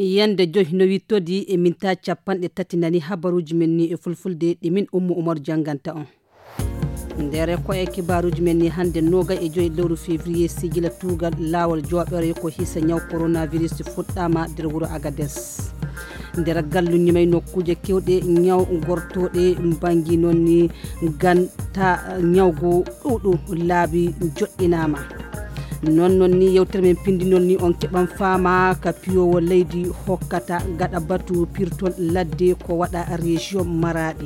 yande joyi no wittodi e minta capanɗe tati nani habaruji men ni e fulfulde ɗi min Ummu Umar janganta on ndere ko e kibaruji men ni hande noga e joyi lewru février sigila tugal lawol joɓere ko hisa nyaw coronavirus fuɗɗama nder wuro Agadez nder galluñi may nokkuje kewɗe nyaw gortoɗe bangi noon ni ganta nyawgo ɗuɗu laabi joɗɗinama non ni yewtere men pindi non ni on keɓan fama ka piyowo leydi hokkata gaɗa batu pirtol ladde ko waɗa région Maradi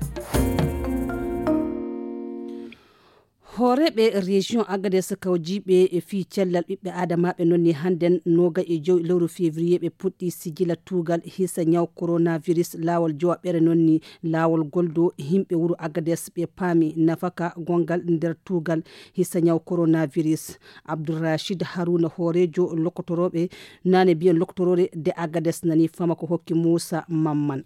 horeɓe région Agadez kawjiɓe e fi cellal ɓiɓɓe adamaɓe nonni handen noga e joyi lewru février ɓe puɗɗi sigila tugal hisa nyaw coronavirus lawol joɓere nonni lawol goldo himɓe wuro Agadez ɓe paami nafaka gongal nder tugal hisa nyaw coronavirus Abdourachid Haruna horejo lokotoroɓe nane biyen lokotorore de Agadez nani fama ko hokki Moussa Mamman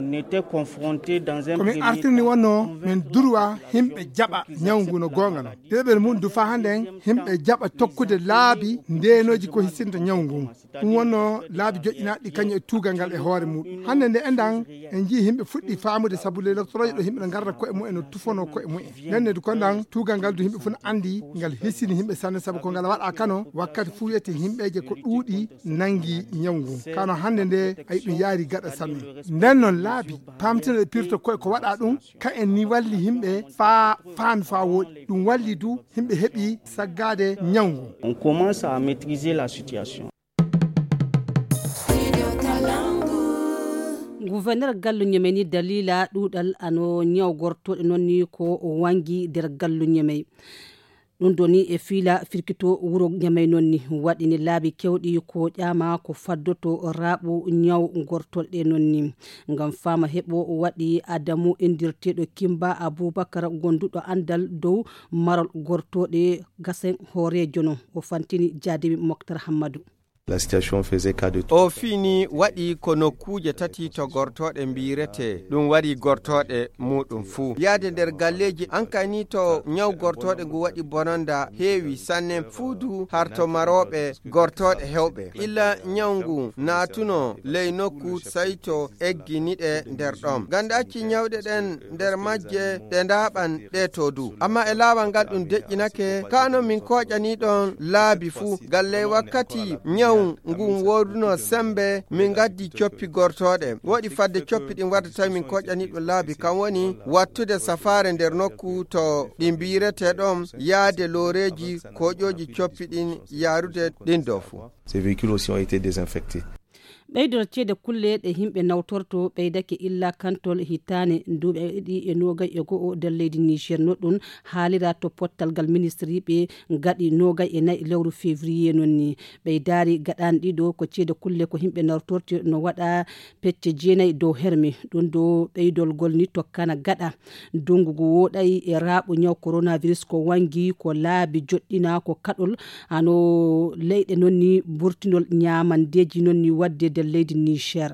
komin artirni wonno min durwa himɓe jaɓa ñawngu no gonga no deɓel mum du fa handen himɓe jaɓa tokkude laabi ndenoji ko hisinta ñawngu ɗum wonno laabi joƴƴinaɗi kañum e tugal ngal e hoore muɗum hande nde endan en jii himɓe fuɗɗi famude saabu le doctoroje ɗo himɓe garda koye mumen no tufono koye mumen nenne du kondan tugal ngal du himɓe fof andi ngal hissini himɓe sanne saabu ko ngal waɗa kano wakkati fu yete himɓeje ko ɗuuɗi nangi ñawngu kano hande nde ayi ɗum yaari gaɗa sanne nden noon laabi pamtine pirto koye ko waɗa ɗum ka en ni walli himɓe fa woɗi ɗum walli du himɓe heɓi saggade ñawngu. On commence à maîtriser la situation. gouverneur galluñe men ni dalila ɗuɗal ano ñaw gortoɗe noon ni ko wangi nder galluñe men ɗum doni e fiila firkito wuro ñamay noon ni waɗini laabi kewɗi ko ƴama ko faddoto raaɓu ñaw gortolɗe noon ni ngam fama heɓo waɗi Adamu indirteɗo Kimba Aboubacar gonduɗo andal dow marol gortoɗe gasen horejo non o fantini Jadimi Mokhtar Hammadou. La situation faisait cas de o fini waɗi ko nokkuje tati to gortoɗe mbirete ɗum waɗi gortoɗe muɗum fuu yaade nder galleji ankani to ñaw gortoɗe ngu waɗi bonanda heewi sanne fuudu harto maroɓe gortoɗe hewɓe illa ñawngu natuno ley nokku sai to egginiɗe nder ɗom ganda acci ñawɗe ɗen nder majje ɗe ndaɓan ɗe to du amma e laawol ngal ɗum deƴƴinake kano min koƴani ɗon laabi fuu galle wakkati ñaw ngun woduno sembe min gaddi coppi gortoɗe woɗi fadde coppi ɗin waddata min koƴani ɗo laabi kam woni wattude safare nder nokku to ɗi mbirete ɗon yaade loreji koƴoji coppi ɗin yarude ɗin dow fu. Ces véhicules aussi ont été désinfectés. ɓeydor ceede kulle ɗe himɓe nawtorto ɓeydake illa kantol hitane duuɓe ɗi e nogay e go'o nder leydi Niger no ɗum haalira to pottal gal ministre ɓe gaɗi nogay e nayi lewru février noon ni ɓeydari gaɗani ɗiɗo ko ceede kulle ko himɓe nawtorto no waɗa pecce jeenayi dow herme ɗum do ɓeydolgol ni tokkana gaɗa dungugu woɗay e raaɓo ñaw coronavirus ko wangi ko laabi joɗɗina ko kaɗol ano leyɗe noon ni burtinol ñamandeji noon ni wadde leydi Niger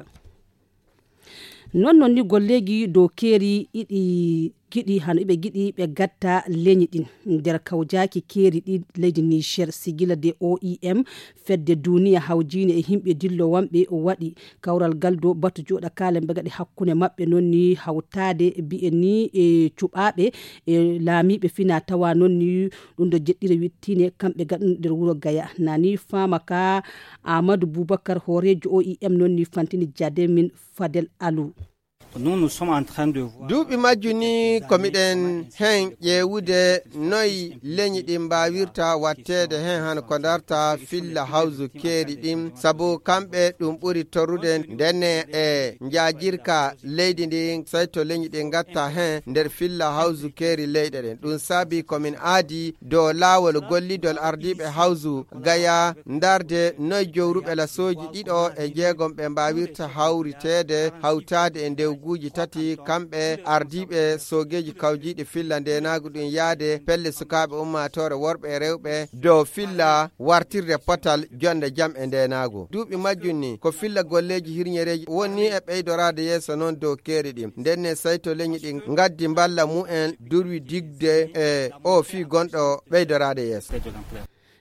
non ni golleji dow keeri iɗi giɗi hano ɓe giɗi ɓe gatta leñi ɗin nder kawjaki keeri ɗi leydi Niger sigila de OIM fedde duniya hawjine e himɓe dillo wamɓe waɗi kawral galdo batu joɗa kala ɓe gaɗi hakkunde maɓɓe noon ni hawtade bi'e ni e cuɓaɓe e laamiɓe fina tawa noon ni ɗum do jeɗɗire wittine kamɓe gaɗum nder wuro Gaya nani fama ka Amadou Boubacar horejo OIM noon ni fantini Jademi Fadel Alou. Nous sommes en train de voir. duuɓi majjuni komiɗen hen ƴeewude noyi leñi ɗin mbawirta wattede hen han ko darta filla hawsu keeri ɗin sabu kamɓe ɗum ɓuri torrude ndenne e njajirka leydi ndin say to leñi ɗin gatta hen nder filla hawsu keeri leyɗe ɗen ɗum saabi komin aadi dow laawol gollidol ardiɓe hawsu Gaya darde noyi jowruɓe lasoji ɗiɗo e jeegom ɓe mbawirta hawritede hawtade e ndew guuji tati kamɓe ardiɓe sogeji kawjiɗi filla ndenagu ɗum yaade pelle sukaɓe ummatore worɓe e rewɓe dow filla wartirde potal jonde jam e ndenagu duuɓi majjunni ko filla golleji hirñereji woni e ɓeydorade yeeso noon dow keeri ɗi ndenne sayto leñi ɗi gaddi mballa mu'en durwi digde e o fi gonɗo ɓeydorade yeeso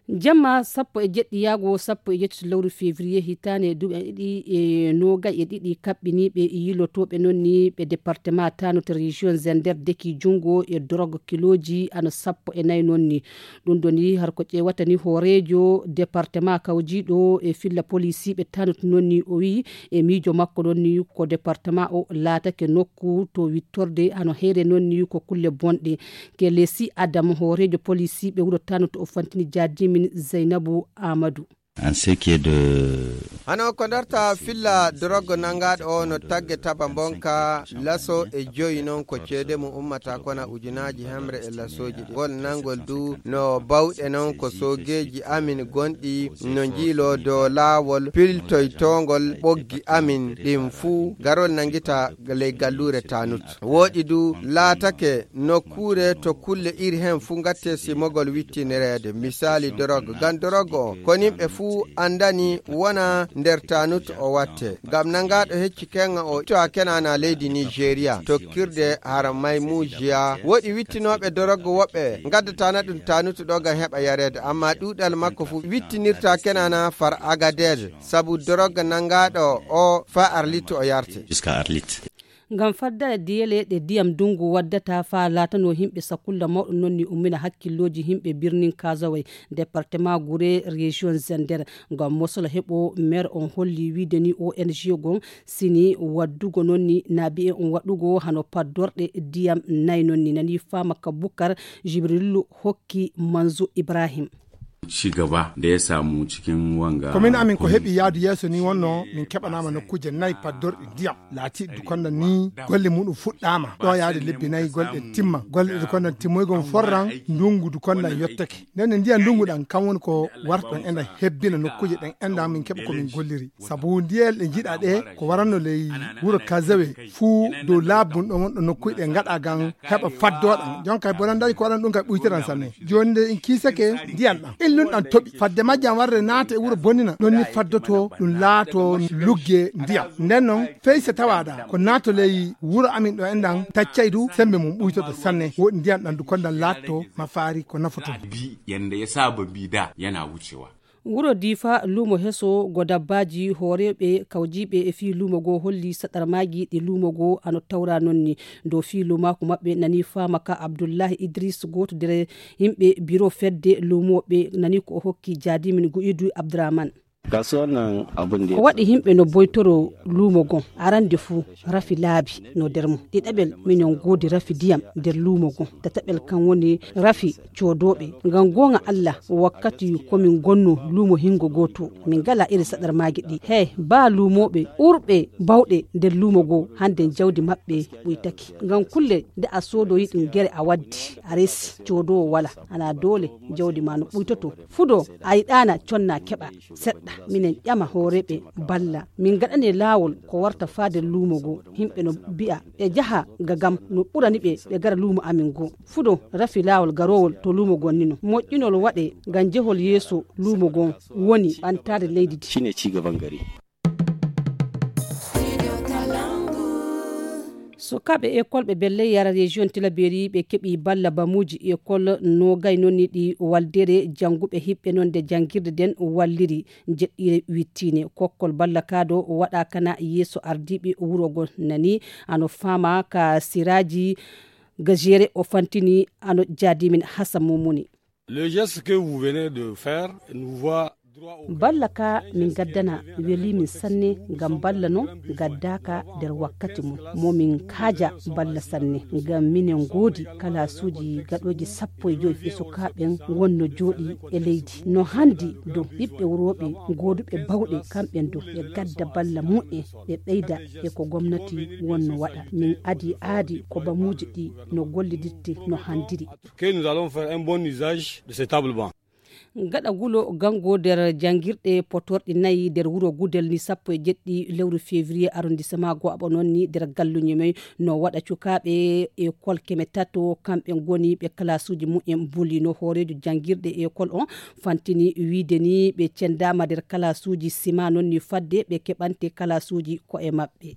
jamma sappo e jeɗɗi yaago sappo e jettati lewru février hitane duuɓi ɗiɗi noga e ɗiɗi kaɓɓiniɓe yilotoɓe nonni ɓe département tanoto région zender deki jungo e drogue kiloji ana sappo e nayyi nonni ɗum doni har ko ƴewata ni hoorejo département kawjiɗo e filla police ɓe tanoto nonni o wi e miijo makko nonni ko département o laatake nokku to wittorde ano heere nonni ko kulle bonɗe ke lesi adam hoorejo police ɓe wuuro tanoto o fantini jadimi Zainabou Amadou. En ce qui est de hano ko darta filla drogue nangaɗo o no tagge taba bonka laso e joyi noon ko ceede mum ummata kona ujunaji hemre e lasoji ɗi gol nangol du no bawɗe noon ko sogeji amin gonɗi no jiilo do laawol piltoytongol ɓoggi amin ɗin fuu garol nangita ley gallure tanut woɗi du laatake nokkure to kulle iri hen fuu gatte simogol wittinerede misali drogue gan drogue o konimɓe fuu andani wona nder tanut o watte gam nangaɗo hecci kenga o to a kenana leydi Nigeria tokkirde har Maymouja woɗi wittinoɓe drogue woɓɓe gaddata ɗum tanut ɗo gam heɓa yarede amma ɗuɗal makko fu wittinirta kenana far Agadez sabu drogue nangaɗo o fa Arlit o yarte jusqu'à Arlit. Ngam faddare diyele ɗe diyam dungu waddata fa latano himɓe sakulla mawɗo nonni ummina hakkilloji himɓe birnin Kazaway département Gure région Zender ngam mosala heɓo maire on holli wiide ni ONG gon sini waddugo nonni naabi e on waɗugo hano paddorɗe diyam nayi nonni nani fama ka Bukar Jibrilu hokki Manzo Ibrahim. Cigaba da ya samu cikin wanga komin amin ko heɓi yaadu yeeso ni wonno min keɓanama nokkuje nayyi paddorɗe ndiyam laati dukonda ni golle muɗum fuɗɗama ɗo yaade lebbi nayyi golɗe timma golle dukonda timmoygon forran ndungu dukonda yettake nden ndiyam ndungu ɗan kam woni ko warton enda hebbina nokkuje ɗen enda min keɓa komin golliri sabu ndiyel ɗe jiiɗa ɗe ko waranno ley wuuro Kazawe fuu dow laabun ɗo wonɗo nokkuji ɗe gaɗa gan heɓa faddoɗan jonka bonan dañi ko waɗan ɗum kay ɓuytiran sanne joni nde en kiisake ndiyam ɗan ɗum ɗan toɓi fadde majjam warde naata e wuuro bonnina ɗon ni faddoto ɗum laato lugge ndiyam nden noon fey so tawaɗa ko naato ley wuuro amin ɗo enɗan taccay du sembe mum ɓuytoto sanne woɗi ndiyam ɗan du kondan laatto ma faari ko nafoto bi yanda ya saba bi da yana wucewa. Wuro Difa lumo heso go dabbaji hooreɓe kawjiɓe e fi lumo go holli saɗarmaji ɗi lumo go ano tawra nonni dow fi lumako maɓɓe nani fama ka Abdoullahi Idris goto nder yimɓe bureau fedde lumoɓe nani ko hokki jadimin Guidu Abdourahmane. Kasuwan abun da ko waɗi himɓe no boytoro lumo gon arande fuu rafi laabi no nder mum ɗiɗaɓel minen goodi rafi diyam nder lumo gon tataɓel kan woni rafi codoɓe ngam gonga Allah wakkati komin gonno lumo hingo goto min gala iri saɗarmaji ɗi hey ba lumoɓe ɓurɓe bawɗe nder lumo go hande jawdi maɓɓe ɓuytaki ngam kulle nde a sodoyi ɗum guere a waddi a resi codowo wala ana dole jawdi ma no ɓuytoto fudo a yiɗana conna keɓa seɗɗa minen ƴama hooreɓe balla min gaɗane laawol ko warta faade luumo go himɓe no bi'a ɓe jaha gagam no ɓurani ɓe gara luumo amin go fudo rafi laawol garowol to luumo gonnino moƴƴinol waɗe ngam jehol yeeso luumo gon woni ɓantade leydi di shine ci gaban gari. sukaɓe école ɓe belle yara région Tilaberi ɓe keeɓi balla bamuji école nogay nonni ɗi waldere janguɓe hiɓɓe noon de jangguirde den walliri jeɗɗire wittine kokkol balla kaɗo waɗa kana yeeso ardiɓe wurogo nani ano fama ka siraji gajere o fantini ano jadimin Hassan Mumuni. Le geste que vous venez de faire nous voit balla ka min gaddana weli min sanne ngam balla no gaddaka nder wakkati mum momin kaaja balla sanne ngam minen goodi kalasuji gaɗoji 15 e sukaɓen wonno jooɗi e leydi no handi dow ɓiɓɓe wuroɓe gooduɓe bawɗe kamɓen dow ɓe gadda balla mu'e ɓe ɓeyda e ko gomnati wonno waɗa min aadi ko bamuji ɗi no gollidirte no handiri que nous allons faire un bon usage de ces tables-bancs. gaɗa gulo gango nder jangirɗe potorɗe nayyi nder wuuro Gudel ni 17 lewru février arrondissement go aɓa noon ni nder galluñe may no waɗa cukaɓe école keme tato kamɓe goni ɓe classe mumen buli no hoorejo jangirɗe école on fantini wiide ni ɓe cendama nder classe uji sima noon ni fadde ɓe keɓante classe uji ko e maɓɓe.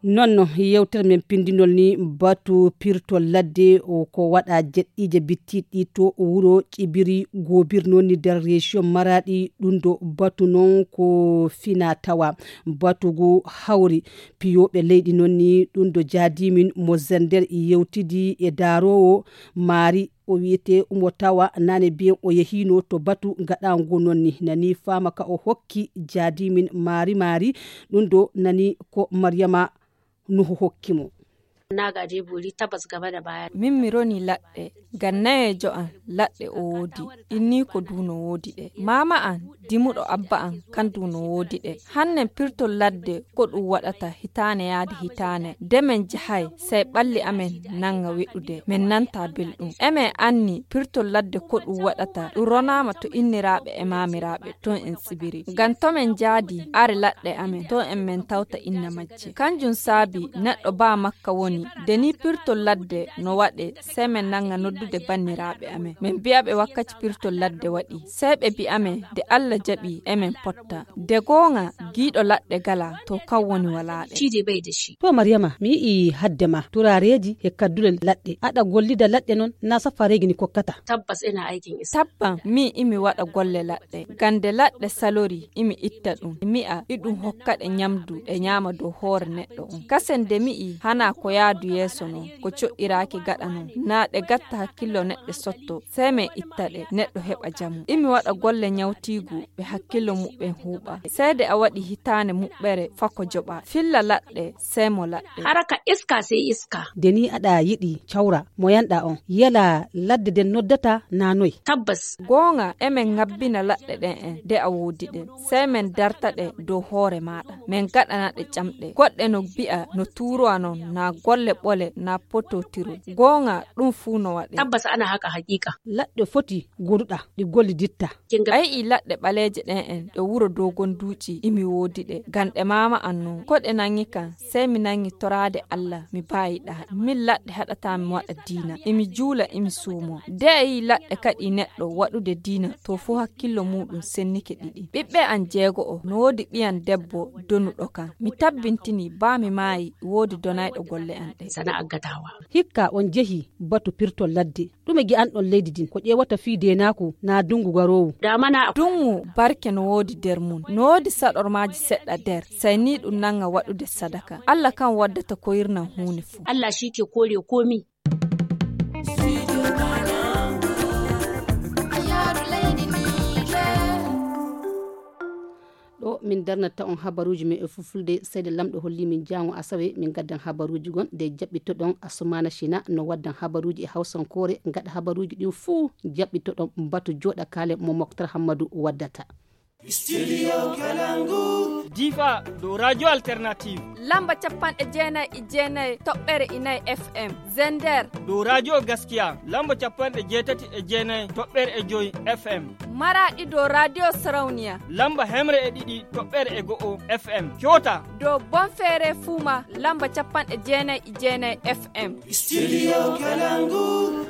non yewtere men pindinol ni batu pirto ladde o ko wada jedɗije bittiɗi to wuro Cibiri Gobir non ni der région Maradi ɗundo batu non ko fina tawa batugo hawri piyoɓe leydi non ni ɗundo jadimin mo zender yewtidi e darowo mari o wiyete umotawa nane biyen o yehino to batu gaɗango nonni nani fama ka o hokki jadimin mari ɗundo nani ko Mariama Nuhu hokkimo. Na gaje buri tabbas gaba da baya. Min mironi laɗɗe gannayejo an laɗɗe o wodi inni ko duno wodi ɗe. Mama an dimuɗo abba an kan duno wodi ɗe. Hannen pirtol ladde ko ɗum waɗata hitane yaade hitane. Demen jahay sai ɓalli amen nanga weɗude min nanta belɗum. Emen anni pirtol ladde ko ɗum waɗata ɗum ronama to inniraɓe e mamiraɓe ton en Tsibiri. Gan to men jaadi are laɗɗe amen ton en men tawta inna majje. Kanjum saabi neɗɗo ba makka woni deni pirtol ladde no waɗe sai men nanga noddude banniraɓe amen min biyaɓe wakkati pirtol ladde waɗi sai ɓe bi amen de Allah jaɓi emen potta de gonga giɗo ladde gala to kan woni walaɗe cide bai da shi. To Mariama mi yi haddema turareji e kaddule ladde aɗa gollida ladde non na safaregi ni kokkata. Tabbas ina aikin isa. Tabban mi imi waɗa golle ladde gande ladde salori imi itta ɗum mi'a iɗum hokkaɗe nyamdu e nyama dow hoore neɗɗo on kasende mi'i hana ko yaadu yeso non ko co'iraki gaɗa non na ɗe gatta hakkillo neɗɗo sotto sai men itta ɗe neɗɗo heɓa jamu imi waɗa golle nyawtigu ɓe hakkillo muɓɓen huuɓa seede a waɗi hitane muɓɓere fako joɓa filla laɗɗe sai mo laɗɗe haraka iska sai iska deni aɗa yiɗi cawra mo yanɗa on yala ladde den noddata nanoy. Tabbas gonga emen ngabbina laɗɗe ɗen en de a wodi ɗe sai men darta ɗe dow hoore maɗa men gaɗana ɗe camɗe goɗɗe no bi'a no turowa non na golle ɓole na pototiru gonga ɗum fu no waɗe. Tabbas ana haka hakika laɗɗe foti goduɗa ɗi golli ditta ayi laɗɗe ɓaleje ɗen en ɗe wuro dogon duuci imi wodi ɗe ganɗe mama annon ko ɗe nangi kan sai mi nangi torade Allah mi bayiɗa min laɗɗe haɗata mi waɗa diina imi juula imi suumo de ayi laɗɗe kadi neɗɗo waɗude diina to fu hakkillo muɗum sennike ɗiɗi ɓiɓɓe an jeego o no wodi ɓiyan debbo donuɗo kan mi tabbintini ba mi maayi wodi donayɗo golle an ɗe sana aggatawa hikka on jehi batu pirtol ladde ɗume gi an ɗon leydi din ko ƴewata fiide naku na dungu garowu da mana dungu barke no wodi der mun no wodi saɗormaji seɗɗa der sai ni ɗum nanga waɗude sadaka Allah kan waddata koyirnan hunde fu Allah shi ke kore komi. ɗo min darnata on habaruji men e fulfulde seyde lamɗo holli min jango asawe min gaddan habaruji gon de jaɓɓitoɗon Asumana Shina no waddan habaruji e hawsankore gaɗa habaruji ɗin fuu jaɓɓitoɗon batu joɗa kale mo Moktar Hammadou waddata. Studio Kalangu. Diva do Radio Alternative. Lamba capan e jeenay toɓɓere inay FM. Zender do Radio Gaskiya. Lamba capan e jeetati e jeenay toɓɓere e joyi FM. Maradi do Radio Sarauniya. Lamba hemre e ɗiɗi toɓɓere e go'o FM. Kyota do Bonfere Fuma. Lamba capan e jeenay FM. Studio Kalangu.